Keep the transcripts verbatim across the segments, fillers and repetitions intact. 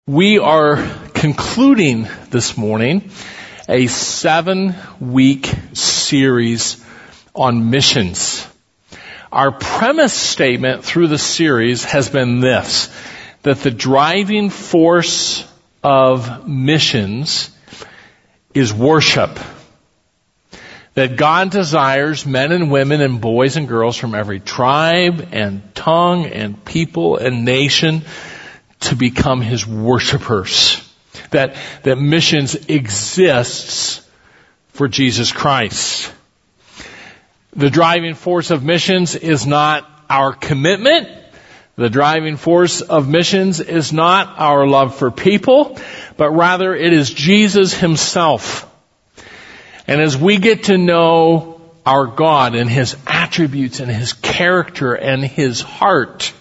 We are concluding this morning a seven-week series on missions. Our premise statement through the series has been this, that the driving force of missions is worship. That God desires men and women and boys and girls from every tribe and tongue and people and nation to become His worshipers. That, that missions exists for Jesus Christ. The driving force of missions is not our commitment. The driving force of missions is not our love for people, but rather it is Jesus Himself. And as we get to know our God and His attributes and His character and His heart,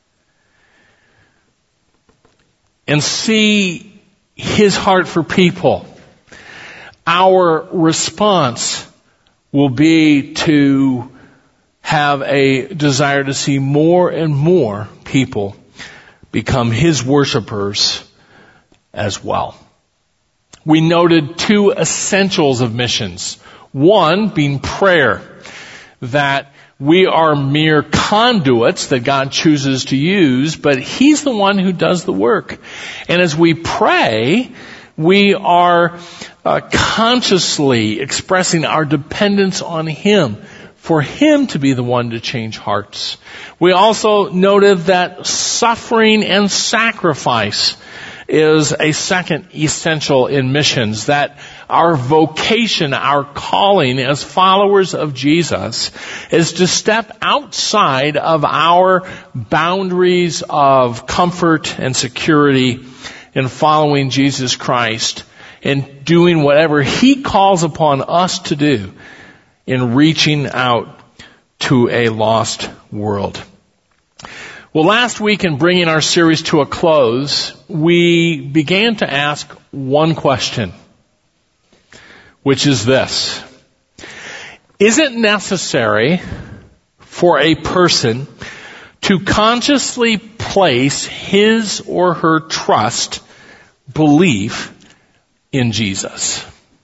and see His heart for people, our response will be to have a desire to see more and more people become His worshipers as well. We noted two essentials of missions. One being prayer, that we are mere conduits that God chooses to use, but He's the one who does the work. And as we pray, we are uh, consciously expressing our dependence on Him, for Him to be the one to change hearts. We also noted that suffering and sacrifice is a second essential in missions, that our vocation, our calling as followers of Jesus is to step outside of our boundaries of comfort and security in following Jesus Christ and doing whatever He calls upon us to do in reaching out to a lost world. Well, last week in bringing our series to a close, we began to ask one question, which is this: is it necessary for a person to consciously place his or her trust, belief in Jesus?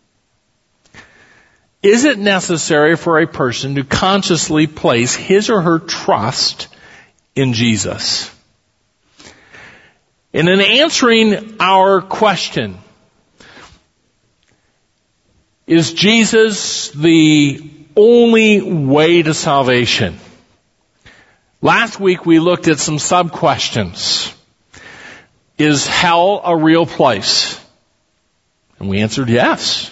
Is it necessary for a person to consciously place his or her trust in Jesus? And in answering our question, is Jesus the only way to salvation? Last week we looked at some sub-questions. Is hell a real place? And we answered yes.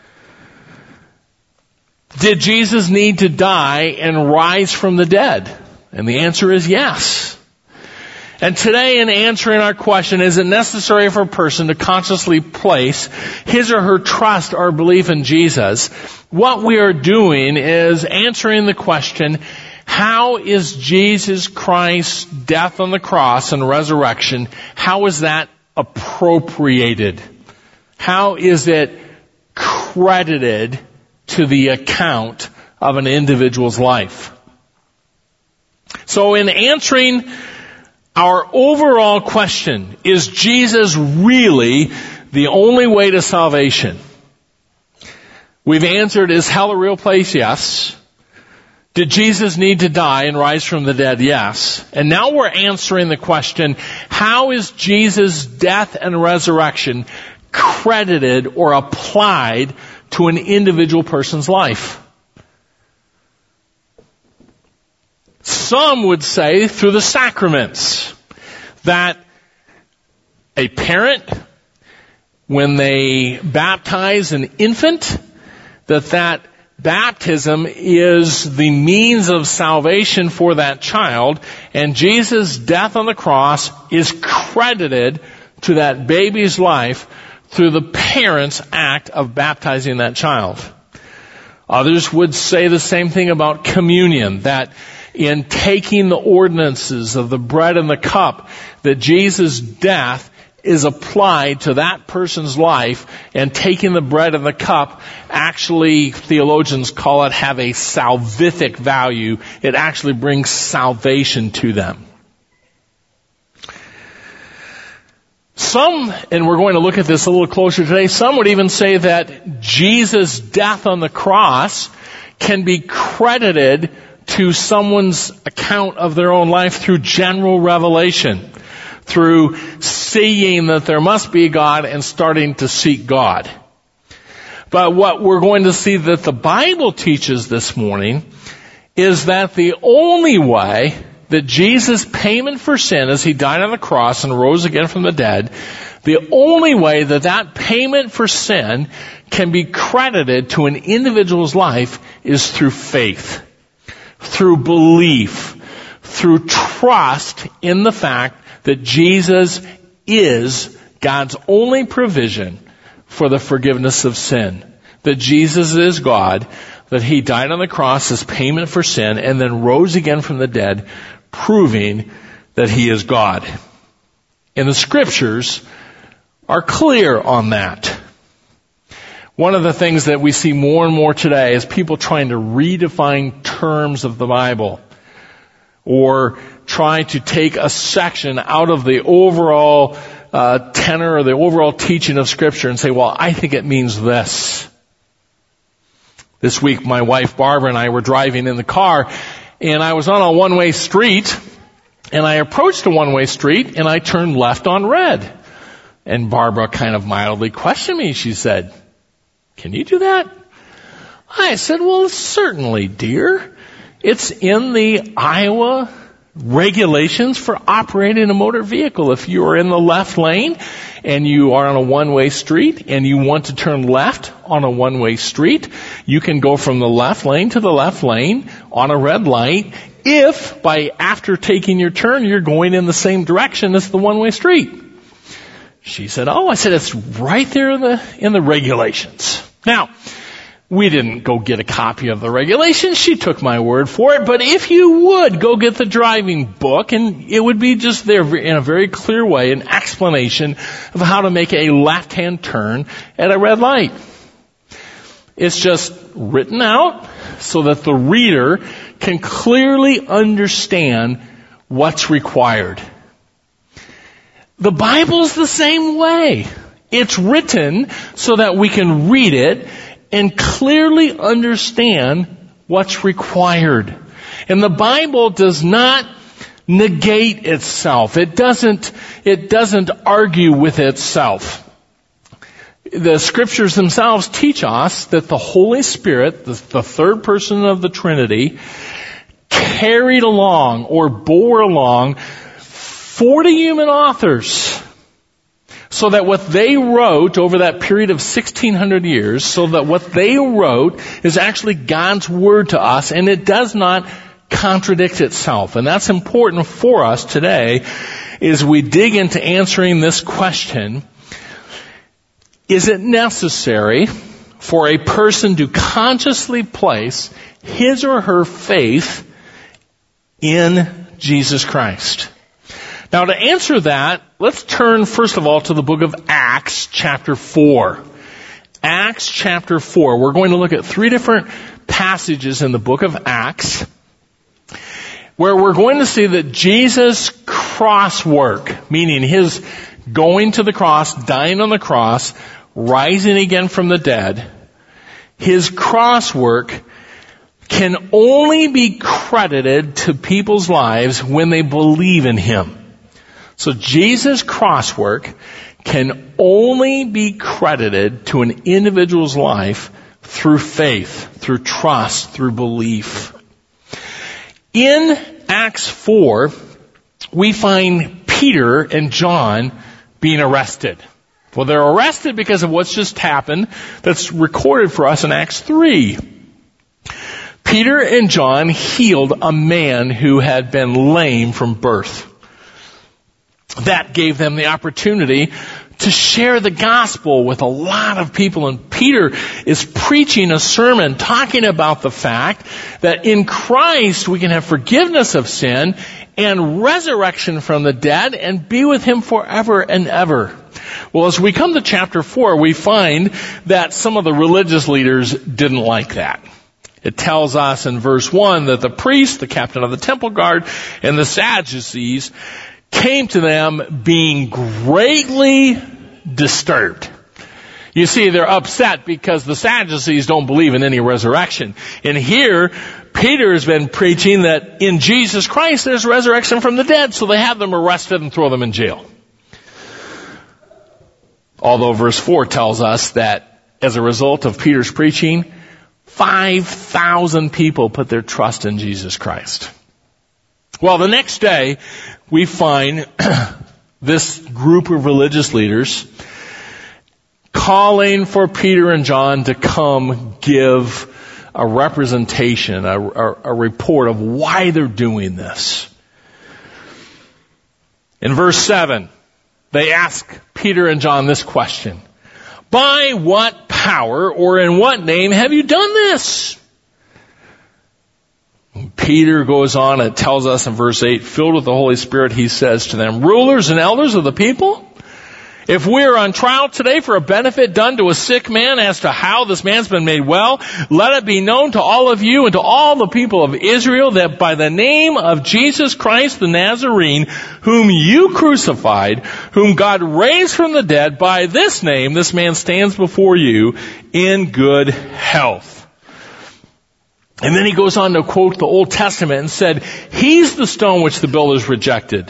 Did Jesus need to die and rise from the dead? And the answer is yes. And today, in answering our question, is it necessary for a person to consciously place his or her trust or belief in Jesus? What we are doing is answering the question, how is Jesus Christ's death on the cross and resurrection, how is that appropriated? How is it credited to the account of an individual's life? So in answering our overall question, is Jesus really the only way to salvation? We've answered, is hell a real place? Yes. Did Jesus need to die and rise from the dead? Yes. And now we're answering the question, how is Jesus' death and resurrection credited or applied to an individual person's life? Some would say through the sacraments, that a parent, when they baptize an infant, that that baptism is the means of salvation for that child, and Jesus' death on the cross is credited to that baby's life through the parent's act of baptizing that child. Others would say the same thing about communion, that in taking the ordinances of the bread and the cup, that Jesus' death is applied to that person's life, and taking the bread and the cup, actually, theologians call it, have a salvific value. It actually brings salvation to them. Some, and we're going to look at this a little closer today, some would even say that Jesus' death on the cross can be credited to someone's account of their own life through general revelation, through seeing that there must be God and starting to seek God. But what we're going to see that the Bible teaches this morning is that the only way that Jesus' payment for sin, as he died on the cross and rose again from the dead, the only way that that payment for sin can be credited to an individual's life is through faith, through belief, through trust in the fact that Jesus is God's only provision for the forgiveness of sin. That Jesus is God, that he died on the cross as payment for sin and then rose again from the dead, proving that he is God. And the scriptures are clear on that. One of the things that we see more and more today is people trying to redefine terms of the Bible, or try to take a section out of the overall uh, tenor or the overall teaching of Scripture and say, well, I think it means this. This week, my wife Barbara and I were driving in the car, and I was on a one-way street, and I approached a one-way street, and I turned left on red. And Barbara kind of mildly questioned me. She said, can you do that? I said, well, certainly, dear. It's in the Iowa regulations for operating a motor vehicle. If you are in the left lane and you are on a one-way street and you want to turn left on a one-way street, you can go from the left lane to the left lane on a red light if by after taking your turn you're going in the same direction as the one-way street. She said, oh, I said, it's right there in the, in the regulations. Now, we didn't go get a copy of the regulations. She took my word for it. But if you would, go get the driving book, and it would be just there in a very clear way, an explanation of how to make a left-hand turn at a red light. It's just written out so that the reader can clearly understand what's required. The Bible's the same way. It's written so that we can read it and clearly understand what's required. And the Bible does not negate itself. It doesn't, it doesn't argue with itself. The scriptures themselves teach us that the Holy Spirit, the, the third person of the Trinity, carried along or bore along forty human authors, so that what they wrote over that period of sixteen hundred years, so that what they wrote is actually God's word to us, and it does not contradict itself. And that's important for us today as we dig into answering this question: is it necessary for a person to consciously place his or her faith in Jesus Christ? Now, to answer that, let's turn first of all to the book of Acts chapter four. Acts chapter four. We're going to look at three different passages in the book of Acts where we're going to see that Jesus' cross work, meaning his going to the cross, dying on the cross, rising again from the dead, his cross work can only be credited to people's lives when they believe in him. So Jesus' cross work can only be credited to an individual's life through faith, through trust, through belief. In Acts four, we find Peter and John being arrested. Well, they're arrested because of what's just happened that's recorded for us in Acts three. Peter and John healed a man who had been lame from birth. That gave them the opportunity to share the gospel with a lot of people. And Peter is preaching a sermon talking about the fact that in Christ we can have forgiveness of sin and resurrection from the dead and be with him forever and ever. Well, as we come to chapter four, we find that some of the religious leaders didn't like that. It tells us in verse one that the priest, the captain of the temple guard, and the Sadducees came to them being greatly disturbed. You see, they're upset because the Sadducees don't believe in any resurrection. And here, Peter has been preaching that in Jesus Christ there's resurrection from the dead, so they have them arrested and throw them in jail. Although verse four tells us that as a result of Peter's preaching, five thousand people put their trust in Jesus Christ. Well, the next day, we find this group of religious leaders calling for Peter and John to come give a representation, a, a, a report of why they're doing this. In verse seven, they ask Peter and John this question: by what power or in what name have you done this? Peter goes on and tells us in verse eight, filled with the Holy Spirit, he says to them, rulers and elders of the people, if we are on trial today for a benefit done to a sick man as to how this man's been made well, let it be known to all of you and to all the people of Israel that by the name of Jesus Christ the Nazarene, whom you crucified, whom God raised from the dead, by this name this man stands before you in good health. And then he goes on to quote the Old Testament and said, he's the stone which the builders rejected.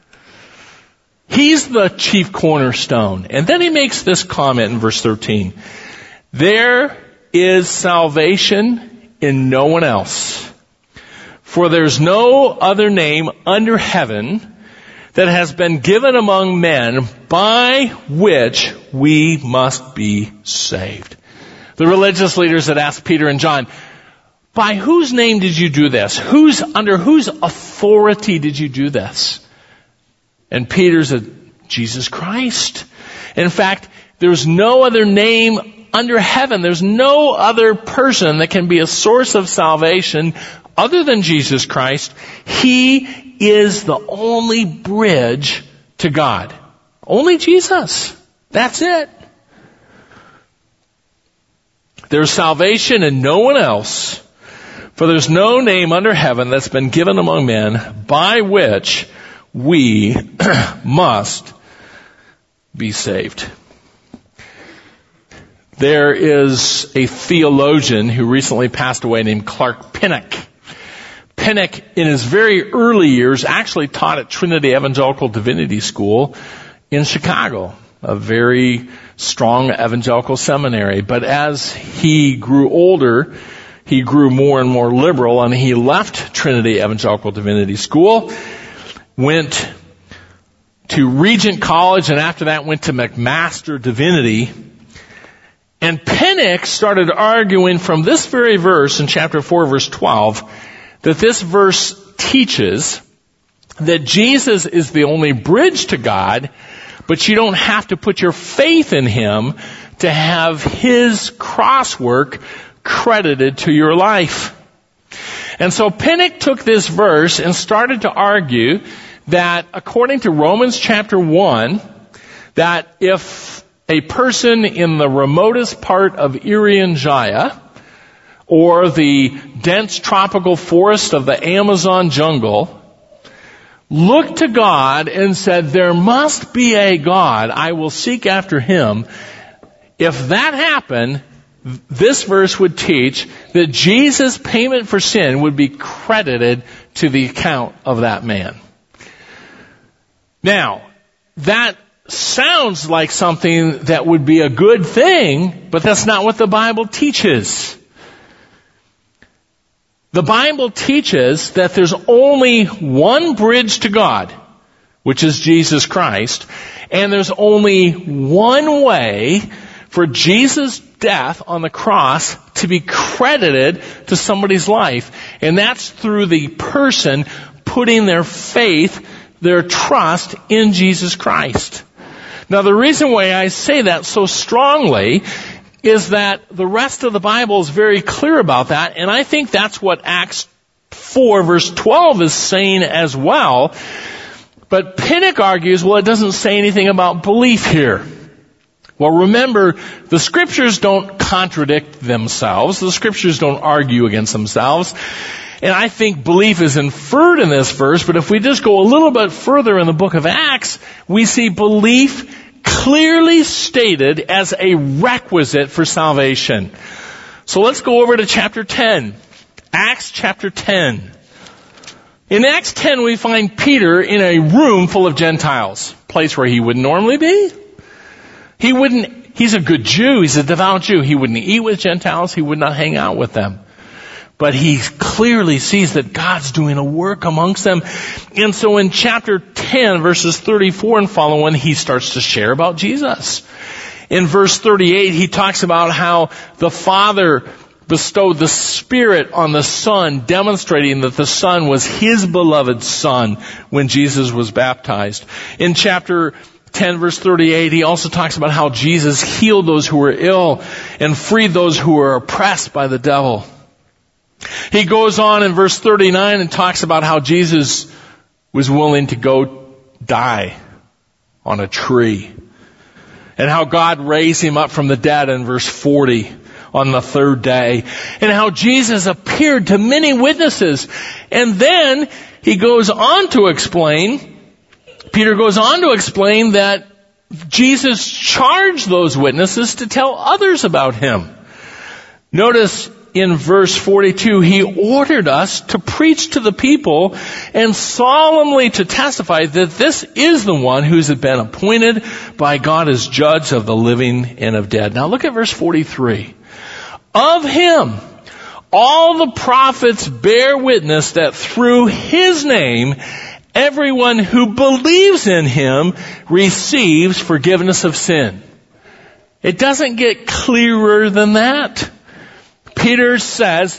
He's the chief cornerstone. And then he makes this comment in verse thirteen. There is salvation in no one else. For there's no other name under heaven that has been given among men by which we must be saved. The religious leaders had asked Peter and John, by whose name did you do this? Whose, under whose authority did you do this? And Peter said, Jesus Christ. In fact, there's no other name under heaven. There's no other person that can be a source of salvation other than Jesus Christ. He is the only bridge to God. Only Jesus. That's it. There's salvation in no one else. For there's no name under heaven that's been given among men by which we must be saved. There is a theologian who recently passed away named Clark Pinnock. Pinnock, in his very early years, actually taught at Trinity Evangelical Divinity School in Chicago, a very strong evangelical seminary. But as he grew older, he grew more and more liberal, and he left Trinity Evangelical Divinity School, went to Regent College, and after that went to McMaster Divinity. And Pinnock started arguing from this very verse in chapter four, verse twelve, that this verse teaches that Jesus is the only bridge to God, but you don't have to put your faith in Him to have His cross work credited to your life. And so Pinnock took this verse and started to argue that according to Romans chapter one, that if a person in the remotest part of Irian Jaya or the dense tropical forest of the Amazon jungle looked to God and said, there must be a God, I will seek after Him, if that happened, this verse would teach that Jesus' payment for sin would be credited to the account of that man. Now, that sounds like something that would be a good thing, but that's not what the Bible teaches. The Bible teaches that there's only one bridge to God, which is Jesus Christ, and there's only one way for Jesus' death on the cross to be credited to somebody's life, and that's through the person putting their faith, their trust in Jesus Christ. Now, the reason why I say that so strongly is that the rest of the Bible is very clear about that, and I think that's what Acts four verse twelve is saying as well. But Pinnock argues, well, it doesn't say anything about belief here. Well, remember, the Scriptures don't contradict themselves. The Scriptures don't argue against themselves. And I think belief is inferred in this verse, but if we just go a little bit further in the book of Acts, we see belief clearly stated as a requisite for salvation. So let's go over to chapter ten. Acts chapter ten. In Acts ten, we find Peter in a room full of Gentiles, a place where he wouldn't normally be. He wouldn't, he's a good Jew, he's a devout Jew. He wouldn't eat with Gentiles, he would not hang out with them. But he clearly sees that God's doing a work amongst them. And so in chapter ten, verses thirty-four and following, he starts to share about Jesus. In verse thirty-eight, he talks about how the Father bestowed the Spirit on the Son, demonstrating that the Son was His beloved Son when Jesus was baptized. In chapter ten, verse thirty-eight, he also talks about how Jesus healed those who were ill and freed those who were oppressed by the devil. He goes on in verse thirty-nine and talks about how Jesus was willing to go die on a tree. And how God raised Him up from the dead in verse forty on the third day. And how Jesus appeared to many witnesses. And then he goes on to explain, Peter goes on to explain that Jesus charged those witnesses to tell others about Him. Notice in verse forty-two, he ordered us to preach to the people and solemnly to testify that this is the one who's been appointed by God as judge of the living and of dead. Now look at verse forty-three. Of Him, all the prophets bear witness that through His name, everyone who believes in Him receives forgiveness of sin. It doesn't get clearer than that. Peter says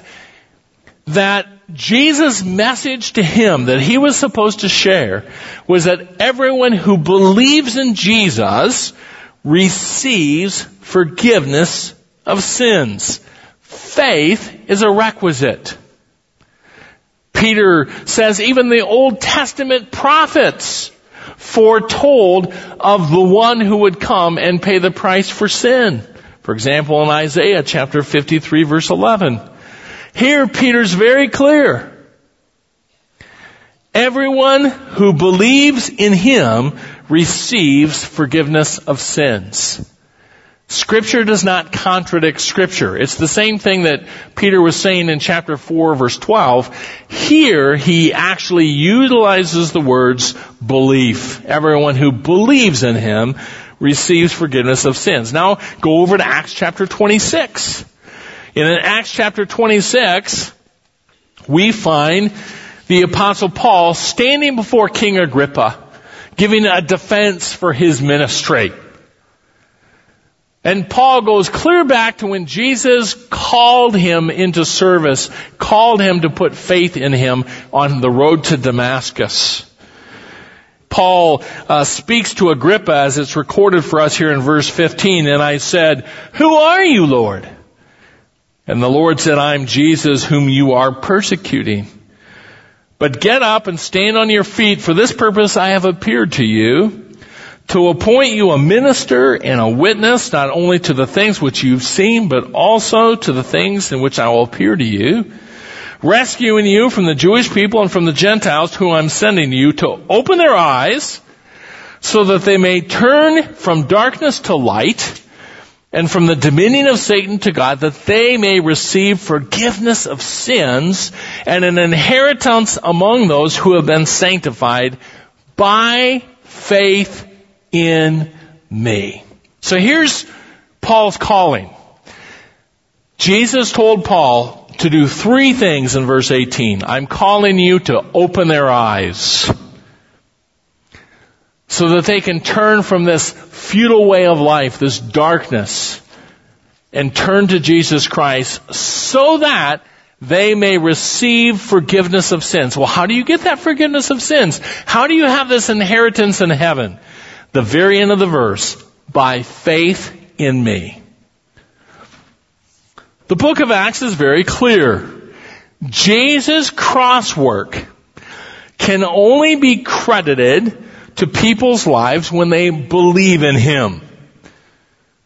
that Jesus' message to him that he was supposed to share was that everyone who believes in Jesus receives forgiveness of sins. Faith is a requisite. Peter says even the Old Testament prophets foretold of the one who would come and pay the price for sin. For example, in Isaiah chapter fifty-three, verse eleven. Here, Peter's very clear. Everyone who believes in Him receives forgiveness of sins. Scripture does not contradict Scripture. It's the same thing that Peter was saying in chapter four, verse twelve. Here, he actually utilizes the words belief. Everyone who believes in Him receives forgiveness of sins. Now, go over to Acts chapter twenty-six. In Acts chapter twenty-six, we find the Apostle Paul standing before King Agrippa, giving a defense for his ministry. And Paul goes clear back to when Jesus called him into service, called him to put faith in Him on the road to Damascus. Paul uh, speaks to Agrippa as it's recorded for us here in verse fifteen. And I said, "Who are you, Lord?" And the Lord said, "I'm Jesus whom you are persecuting. But get up and stand on your feet. For this purpose I have appeared to you, to appoint you a minister and a witness, not only to the things which you've seen, but also to the things in which I will appear to you, rescuing you from the Jewish people and from the Gentiles whom I'm sending you, to open their eyes so that they may turn from darkness to light and from the dominion of Satan to God, that they may receive forgiveness of sins and an inheritance among those who have been sanctified by faith in me." So here's Paul's calling. Jesus told Paul to do three things in verse eighteen. I'm calling you to open their eyes so that they can turn from this futile way of life, this darkness, and turn to Jesus Christ so that they may receive forgiveness of sins. Well, how do you get that forgiveness of sins? How do you have this inheritance in heaven? The very end of the verse, by faith in me. The book of Acts is very clear. Jesus' cross work can only be credited to people's lives when they believe in Him.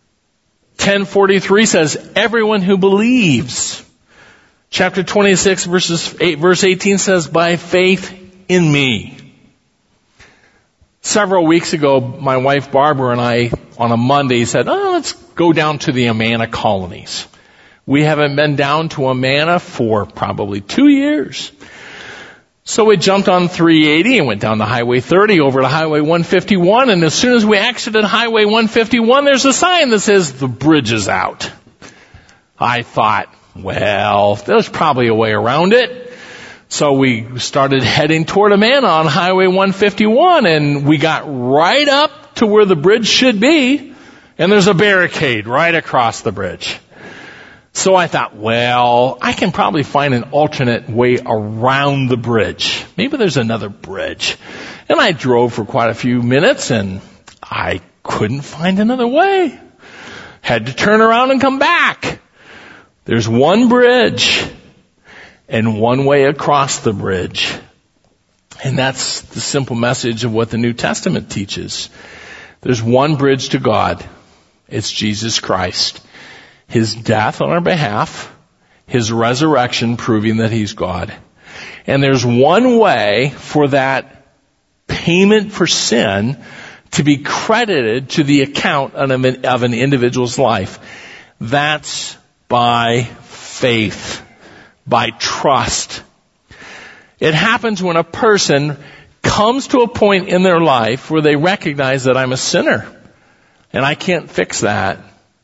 ten forty-three says, everyone who believes. Chapter twenty-six, verses eight, verse eighteen says, by faith in me. Several weeks ago, my wife Barbara and I, on a Monday, said, oh, let's go down to the Amana colonies. We haven't been down to Amana for probably two years. So we jumped on three eighty and went down to Highway thirty over to Highway one fifty-one, and as soon as we exited Highway one fifty-one, there's a sign that says, the bridge is out. I thought, well, there's probably a way around it. So we started heading toward Amana on Highway one fifty-one, and we got right up to where the bridge should be, and there's a barricade right across the bridge. So I thought, well, I can probably find an alternate way around the bridge. Maybe there's another bridge. And I drove for quite a few minutes, and I couldn't find another way. Had to turn around and come back. There's one bridge and one way across the bridge. And that's the simple message of what the New Testament teaches. There's one bridge to God. It's Jesus Christ. His death on our behalf, His resurrection proving that He's God. And there's one way for that payment for sin to be credited to the account of an, of an individual's life. That's by faith, by trust. It happens when a person comes to a point in their life where they recognize that I'm a sinner and I can't fix that.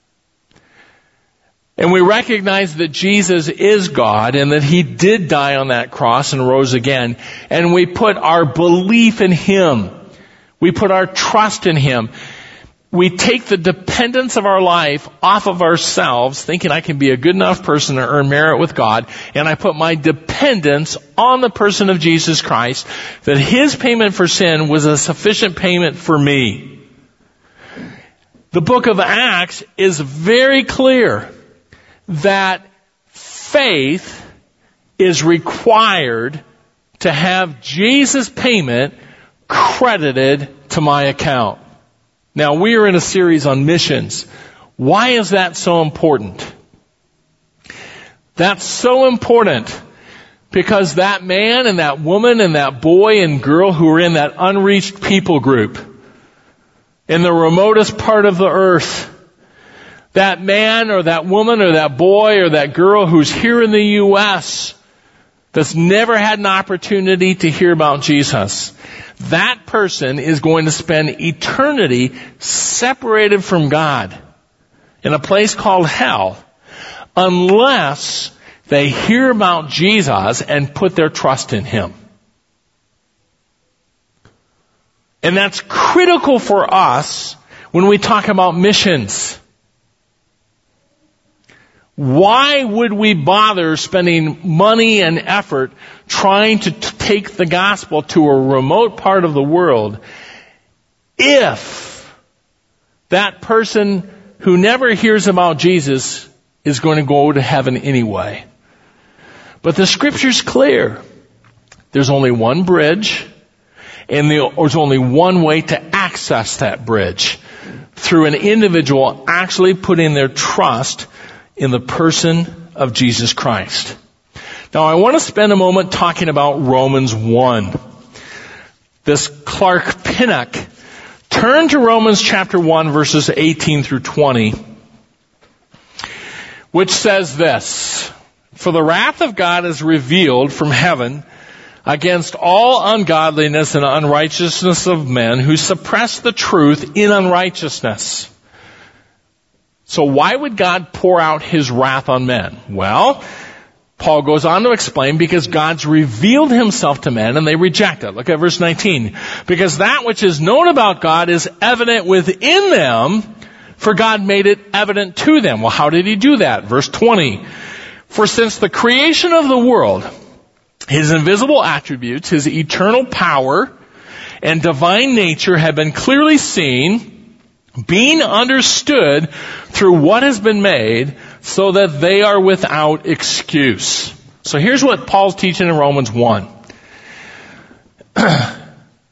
And we recognize that Jesus is God and that He did die on that cross and rose again. And we put our belief in Him. We put our trust in Him. We take the dependence of our life off of ourselves, thinking I can be a good enough person to earn merit with God, and I put my dependence on the person of Jesus Christ, that His payment for sin was a sufficient payment for me. The book of Acts is very clear that faith is required to have Jesus' payment credited to my account. Now, we are in a series on missions. Why is that so important? That's so important because that man and that woman and that boy and girl who are in that unreached people group in the remotest part of the earth, that man or that woman or that boy or that girl who's here in the U S that's never had an opportunity to hear about Jesus, that person is going to spend eternity separated from God in a place called hell unless they hear about Jesus and put their trust in Him. And that's critical for us when we talk about missions. Why would we bother spending money and effort trying to t- take the gospel to a remote part of the world if that person who never hears about Jesus is going to go to heaven anyway? But the Scripture's clear. There's only one bridge, and there's only one way to access that bridge, through an individual actually putting their trust in the person of Jesus Christ. Now, I want to spend a moment talking about Romans one. This Clark Pinnock. Turn to Romans chapter one, verses eighteen through twenty, which says this: For the wrath of God is revealed from heaven against all ungodliness and unrighteousness of men who suppress the truth in unrighteousness. So why would God pour out His wrath on men? Well, Paul goes on to explain, because God's revealed Himself to men and they reject it. Look at verse nineteen. Because that which is known about God is evident within them, for God made it evident to them. Well, how did He do that? Verse twenty. For since the creation of the world, His invisible attributes, His eternal power and divine nature have been clearly seen, being understood through what has been made, so that they are without excuse. So here's what Paul's teaching in Romans one.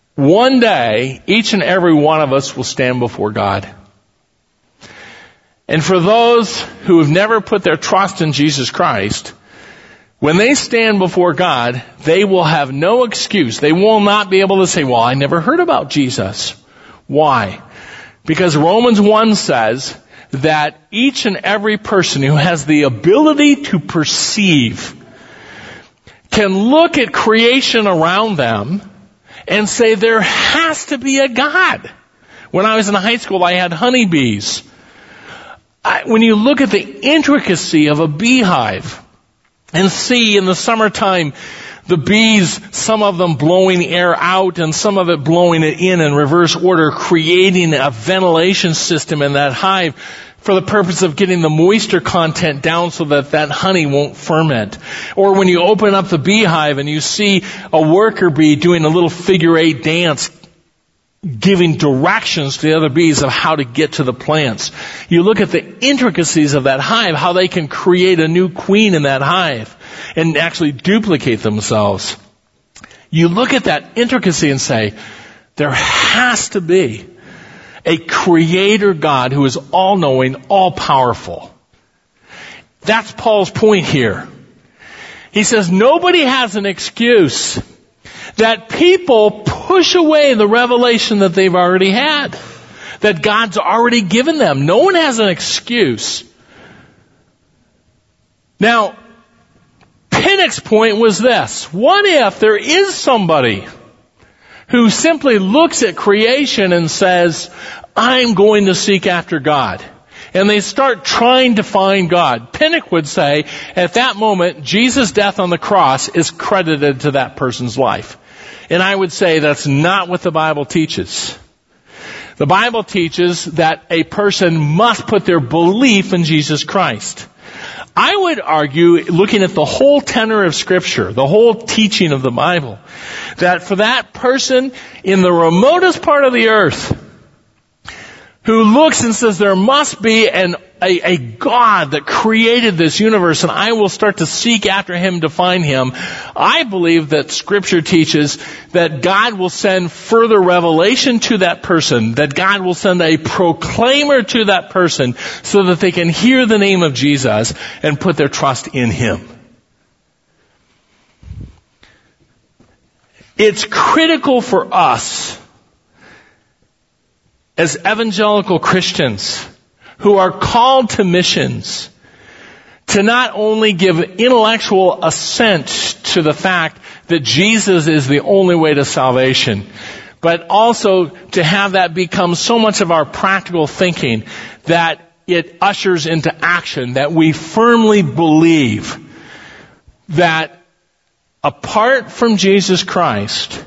One day, each and every one of us will stand before God. And for those who have never put their trust in Jesus Christ, when they stand before God, they will have no excuse. They will not be able to say, well, I never heard about Jesus. Why? Because Romans one says that each and every person who has the ability to perceive can look at creation around them and say there has to be a God. When I was in high school, I had honeybees. I, when you look at the intricacy of a beehive and see in the summertime the bees, some of them blowing air out and some of it blowing it in in reverse order, creating a ventilation system in that hive for the purpose of getting the moisture content down so that that honey won't ferment. Or when you open up the beehive and you see a worker bee doing a little figure eight dance, giving directions to the other bees of how to get to the plants. You look at the intricacies of that hive, how they can create a new queen in that hive and actually duplicate themselves. You look at that intricacy and say, there has to be a creator God who is all-knowing, all-powerful. That's Paul's point here. He says nobody has an excuse that people push away the revelation that they've already had, that God's already given them. No one has an excuse. Now, Pinnock's point was this. What if there is somebody who simply looks at creation and says, I'm going to seek after God? And they start trying to find God. Pinnock would say, at that moment, Jesus' death on the cross is credited to that person's life. And I would say that's not what the Bible teaches. The Bible teaches that a person must put their belief in Jesus Christ. I would argue, looking at the whole tenor of Scripture, the whole teaching of the Bible, that for that person in the remotest part of the earth who looks and says there must be an, a, a God that created this universe and I will start to seek after Him to find Him, I believe that Scripture teaches that God will send further revelation to that person, that God will send a proclaimer to that person so that they can hear the name of Jesus and put their trust in Him. It's critical for us as evangelical Christians who are called to missions to not only give intellectual assent to the fact that Jesus is the only way to salvation, but also to have that become so much of our practical thinking that it ushers into action, that we firmly believe that apart from Jesus Christ,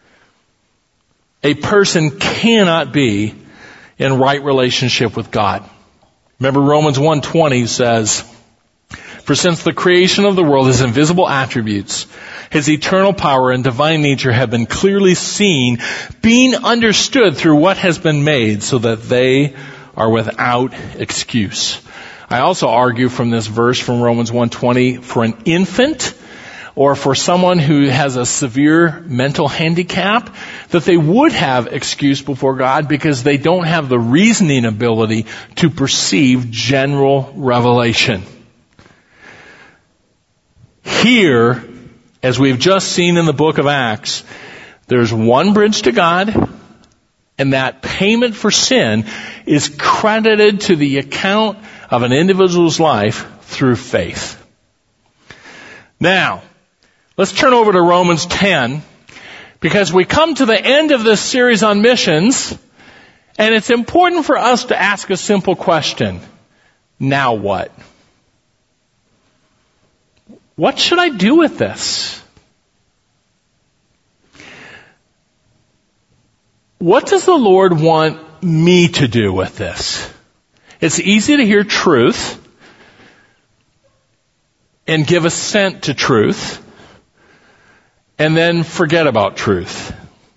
a person cannot be in right relationship with God. Remember Romans one twenty says, for since the creation of the world, His invisible attributes, His eternal power and divine nature have been clearly seen, being understood through what has been made, so that they are without excuse. I also argue from this verse from Romans one twenty, for an infant or for someone who has a severe mental handicap, that they would have excuse before God because they don't have the reasoning ability to perceive general revelation. Here, as we've just seen in the book of Acts, there's one bridge to God, and that payment for sin is credited to the account of an individual's life through faith. Now, let's turn over to Romans ten, because we come to the end of this series on missions, and it's important for us to ask a simple question. Now what? What should I do with this? What does the Lord want me to do with this? It's easy to hear truth and give assent to truth, and then forget about truth.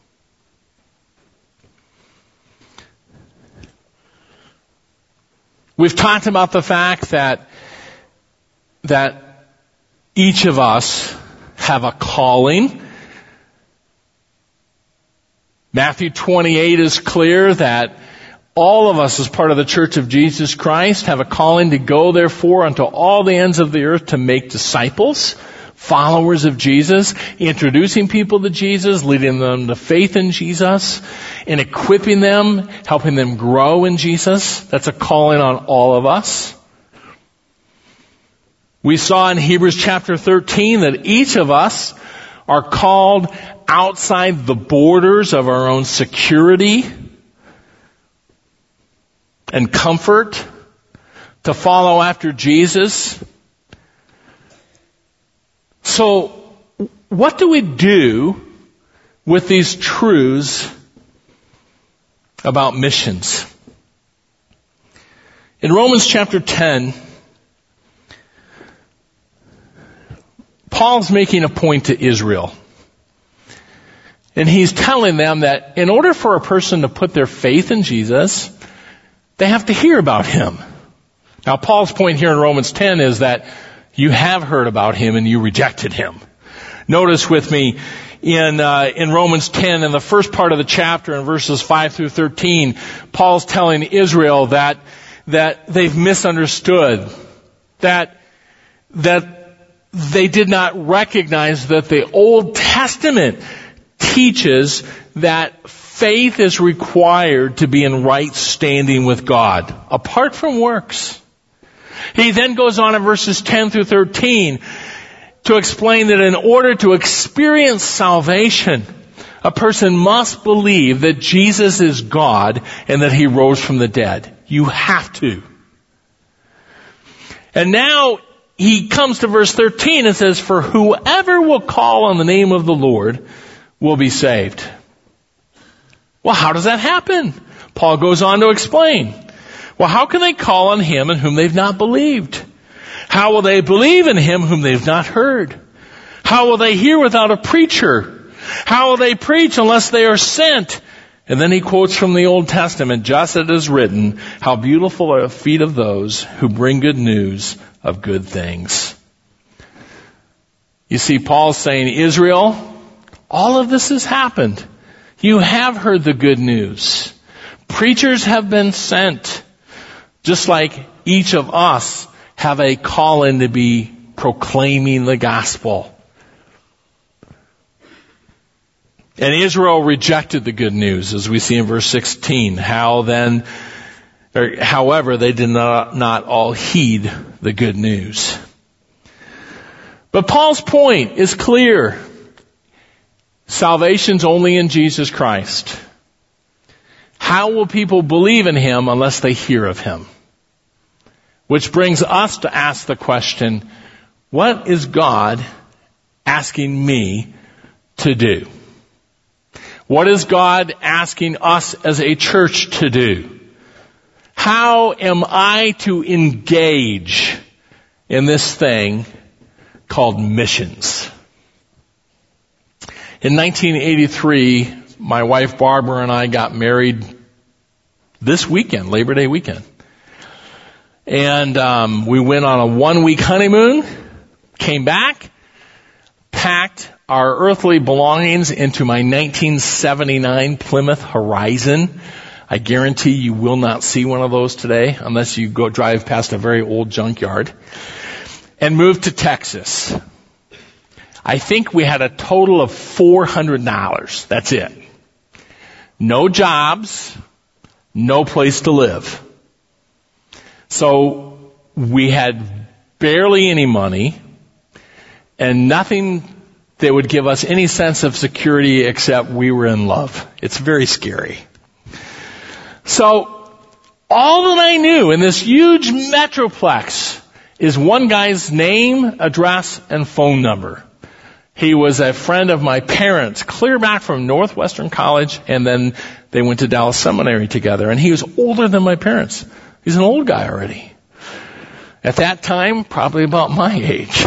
We've talked about the fact that that each of us have a calling. Matthew twenty-eight is clear that All of us as part of the Church of Jesus Christ have a calling to go therefore unto all the ends of the earth to make disciples, followers of Jesus, introducing people to Jesus, leading them to faith in Jesus, and equipping them, helping them grow in Jesus. That's a calling on all of us. We saw in Hebrews chapter thirteen that each of us are called outside the borders of our own security and comfort to follow after Jesus. So, what do we do with these truths about missions? In Romans chapter ten, Paul's making a point to Israel. And he's telling them that in order for a person to put their faith in Jesus, they have to hear about him. Now, Paul's point here in Romans ten is that you have heard about him and you rejected him. Notice with me in uh, in Romans ten, in the first part of the chapter, in verses five through thirteen, Paul's telling Israel that that they've misunderstood, that that they did not recognize that the Old Testament teaches that faith is required to be in right standing with God, apart from works. He then goes on in verses ten through thirteen to explain that in order to experience salvation, a person must believe that Jesus is God and that He rose from the dead. You have to. And now he comes to verse thirteen and says, "For whoever will call on the name of the Lord will be saved." Well, how does that happen? Paul goes on to explain. Well, how can they call on Him in whom they've not believed? How will they believe in Him whom they've not heard? How will they hear without a preacher? How will they preach unless they are sent? And then he quotes from the Old Testament, just as it is written, "How beautiful are the feet of those who bring good news of good things." You see, Paul's saying, Israel, all of this has happened. You have heard the good news. Preachers have been sent, just like each of us have a calling to be proclaiming the gospel. And Israel rejected the good news, as we see in verse sixteen. How then, or however, they did not, not all heed the good news. But Paul's point is clear. Salvation's only in Jesus Christ. How will people believe in Him unless they hear of Him? Which brings us to ask the question, what is God asking me to do? What is God asking us as a church to do? How am I to engage in this thing called missions? In nineteen eighty-three, my wife Barbara and I got married this weekend, Labor Day weekend. And um, we went on a one-week honeymoon, came back, packed our earthly belongings into my nineteen seventy-nine Plymouth Horizon. I guarantee you will not see one of those today unless you go drive past a very old junkyard. And moved to Texas. I think we had a total of four hundred dollars. That's it. No jobs, no place to live. So we had barely any money and nothing that would give us any sense of security except we were in love. It's very scary. So all that I knew in this huge metroplex is one guy's name, address, and phone number. He was a friend of my parents, clear back from Northwestern College, and then they went to Dallas Seminary together. And he was older than my parents. He's an old guy already. At that time, probably about my age.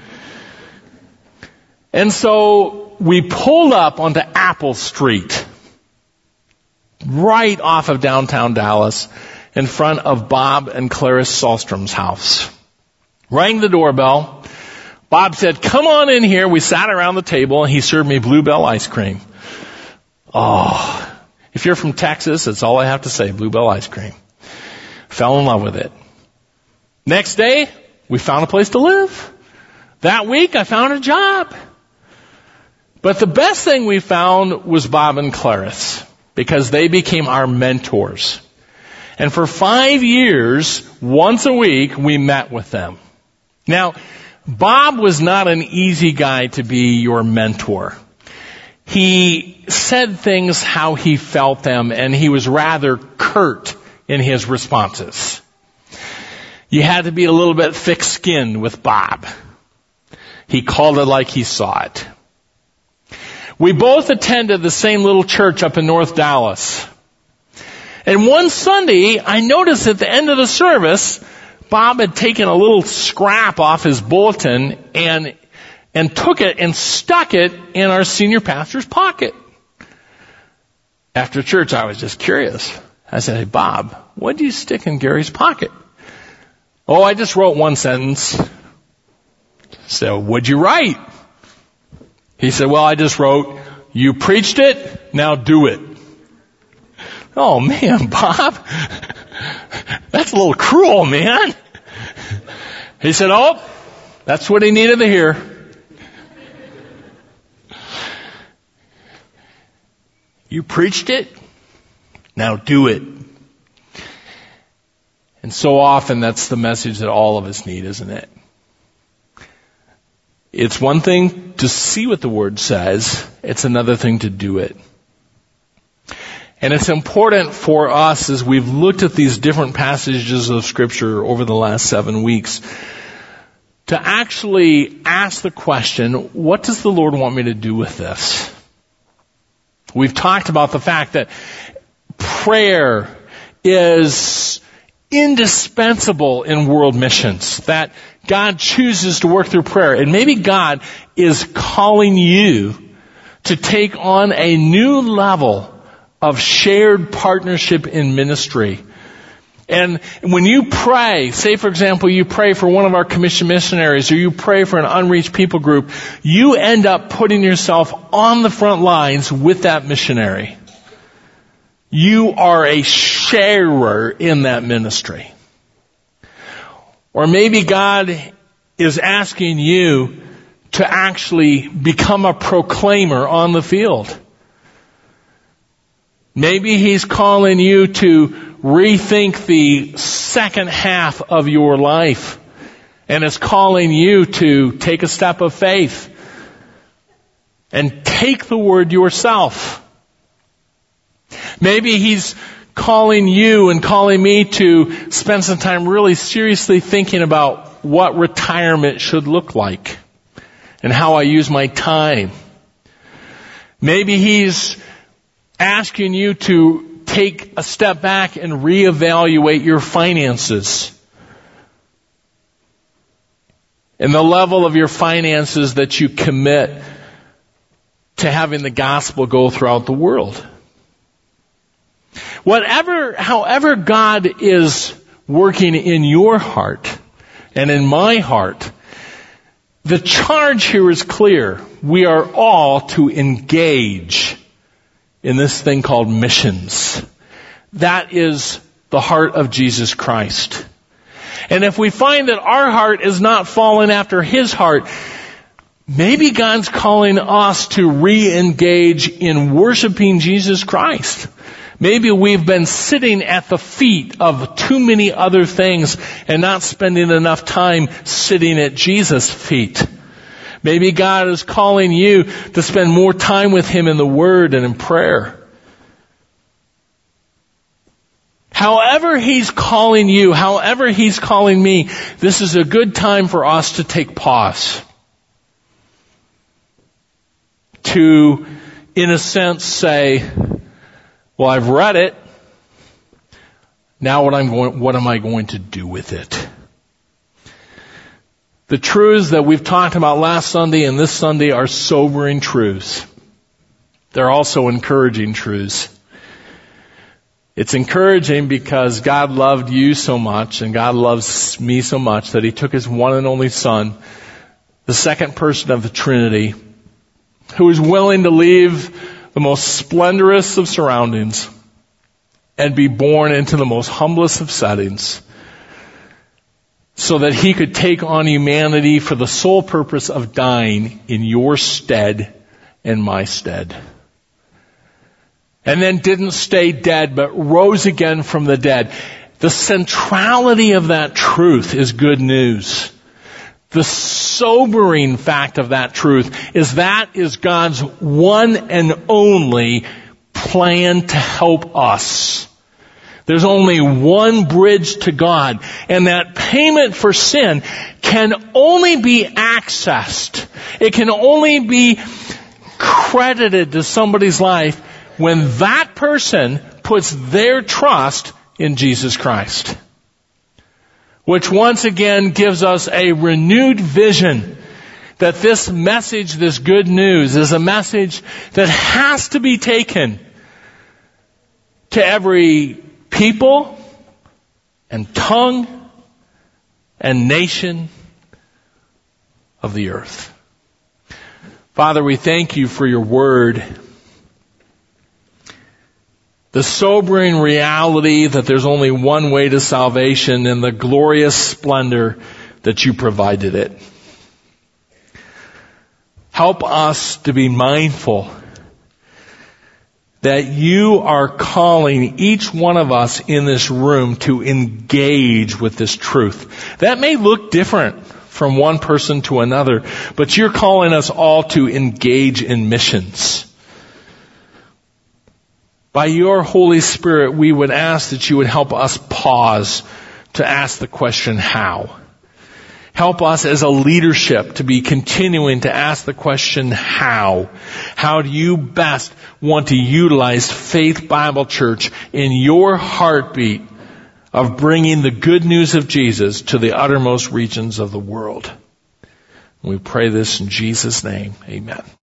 And so we pulled up onto Apple Street, right off of downtown Dallas, in front of Bob and Clarice Salstrom's house. Rang the doorbell. Bob said, "Come on in here." We sat around the table and he served me Bluebell ice cream. Oh, If you're from Texas, that's all I have to say, Bluebell ice cream. Fell in love with it. Next day, we found a place to live. That week, I found a job. But the best thing we found was Bob and Clarice, because they became our mentors. And for five years, once a week, we met with them. Now, Bob was not an easy guy to be your mentor. He said things how he felt them, and he was rather curt in his responses. You had to be a little bit thick-skinned with Bob. He called it like he saw it. We both attended the same little church up in North Dallas. And one Sunday, I noticed at the end of the service, Bob had taken a little scrap off his bulletin and and took it and stuck it in our senior pastor's pocket. After church, I was just curious. I said, hey, Bob, what did you stick in Gary's pocket? Oh, I just wrote one sentence. So, what'd you write? He said, well, I just wrote, you preached it, now do it. Oh, man, Bob, that's a little cruel, man. He said, oh, that's what he needed to hear. You preached it, now do it. And so often that's the message that all of us need, isn't it? It's one thing to see what the Word says, it's another thing to do it. And it's important for us, as we've looked at these different passages of Scripture over the last seven weeks, to actually ask the question, what does the Lord want me to do with this? We've talked about the fact that prayer is indispensable in world missions, that God chooses to work through prayer. And maybe God is calling you to take on a new level of shared partnership in ministry. And when you pray, say for example, you pray for one of our commissioned missionaries, or you pray for an unreached people group, you end up putting yourself on the front lines with that missionary. You are a sharer in that ministry. Or maybe God is asking you to actually become a proclaimer on the field. Maybe He's calling you to rethink the second half of your life, and is calling you to take a step of faith and take the Word yourself. Maybe He's calling you and calling me to spend some time really seriously thinking about what retirement should look like and how I use my time. Maybe He's asking you to take a step back and reevaluate your finances and the level of your finances that you commit to having the gospel go throughout the world. Whatever, however God is working in your heart and in my heart, the charge here is clear. We are all to engage in this thing called missions. That is the heart of Jesus Christ. And if we find that our heart is not falling after His heart, maybe God's calling us to re-engage in worshiping Jesus Christ. Maybe we've been sitting at the feet of too many other things and not spending enough time sitting at Jesus' feet. Maybe God is calling you to spend more time with Him in the Word and in prayer. However He's calling you, however He's calling me, this is a good time for us to take pause. To, in a sense, say, well, I've read it. Now what I'm going, what am I going to do with it? The truths that we've talked about last Sunday and this Sunday are sobering truths. They're also encouraging truths. It's encouraging because God loved you so much and God loves me so much that He took His one and only Son, the second person of the Trinity, who was willing to leave the most splendorous of surroundings and be born into the most humblest of settings so that he could take on humanity for the sole purpose of dying in your stead and my stead. And then didn't stay dead, but rose again from the dead. The centrality of that truth is good news. The sobering fact of that truth is that is God's one and only plan to help us. There's only one bridge to God, and that payment for sin can only be accessed. It can only be credited to somebody's life when that person puts their trust in Jesus Christ. Which once again gives us a renewed vision that this message, this good news, is a message that has to be taken to every people and tongue and nation of the earth. Father, we thank you for your word. The sobering reality that there's only one way to salvation and the glorious splendor that you provided it. Help us to be mindful that you are calling each one of us in this room to engage with this truth. That may look different from one person to another, but you're calling us all to engage in missions. By your Holy Spirit, we would ask that you would help us pause to ask the question, how? Help us as a leadership to be continuing to ask the question, how? How do you best want to utilize Faith Bible Church in your heartbeat of bringing the good news of Jesus to the uttermost regions of the world? We pray this in Jesus' name. Amen.